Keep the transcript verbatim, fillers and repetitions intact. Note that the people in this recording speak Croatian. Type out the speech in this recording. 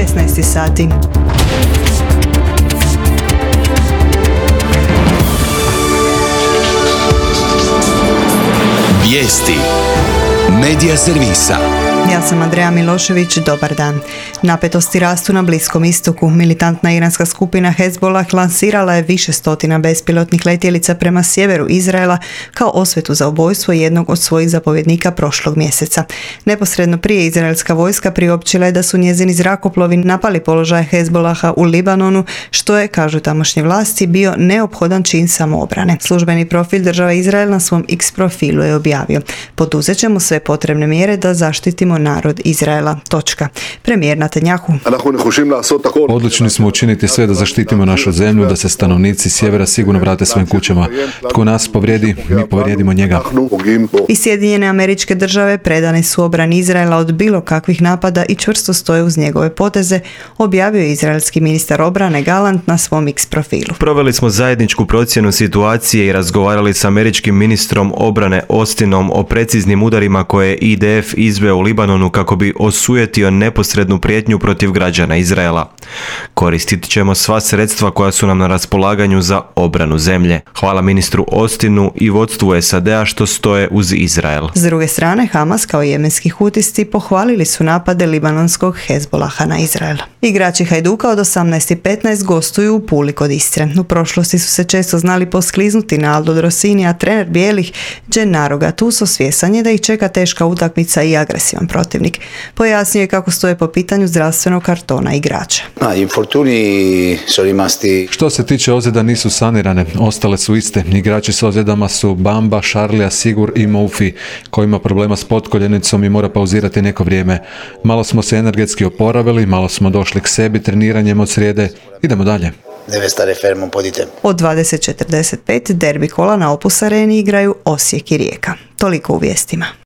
šesnaest sati. Vijesti Medija servisa. Ja sam Andreja Milošević, dobar dan. Napetosti rastu na Bliskom istoku. Militantna iranska skupina Hezbollah lansirala je više stotina bespilotnih letjelica prema sjeveru Izraela kao osvetu za ubojstvo jednog od svojih zapovjednika prošlog mjeseca. Neposredno prije izraelska vojska priopćila je da su njezini zrakoplovi napali položaje Hezbollaha u Libanonu, što je, kažu tamošnje vlasti, bio neophodan čin samoobrane. Službeni profil države Izrael na svom X profilu je objavio: poduzet ćemo sve potrebne mjere da zaštitimo narod Izraela. Točka. Premijer Netanjahu: odlučni smo učiniti sve da zaštitimo našu zemlju, da se stanovnici sjevera sigurno vrate svojim kućama. Tko nas povrijedi, mi povrijedimo njega. I Sjedinjene Američke Države predane su obrani Izraela od bilo kakvih napada i čvrsto stoje uz njegove poteze, objavio je izraelski ministar obrane Galant na svom X profilu. Proveli smo zajedničku procjenu situacije i razgovarali s američkim ministrom obrane Austinom o preciznim udarima koje je I D F izveo u Libanonu kako bi osujetio neposrednu prijetnju protiv građana Izraela. Koristit ćemo sva sredstva koja su nam na raspolaganju za obranu zemlje. Hvala ministru Austinu i vodstvu S A D-a što stoje uz Izrael. S druge strane, Hamas kao jemenski hutisti pohvalili su napade libanonskog Hezbollaha na Izrael. Igrači Hajduka od osamnaest i petnaest gostuju u Puli kod Istre. U prošlosti su se često znali poskliznuti na Aldo Rossini, a trener bijelih Gennaro Gattuso svjestan je da ih čeka teška utakmica i agresivan protivnik. Pojasnio je kako stoje po pitanju zdravstvenog kartona igrača. Što se tiče ozljeda, nisu sanirane, ostale su iste. Igrači s ozljedama su Bamba, Šarlija, Sigur i Moufi, koji ima problema s potkoljenicom i mora pauzirati neko vrijeme. Malo smo se energetski oporavili, malo smo došli k sebi treniranjem od srijede. Idemo dalje. Od dvadeset četrdeset pet derbi kola na Opus Areni igraju Osijek i Rijeka. Toliko u vijestima.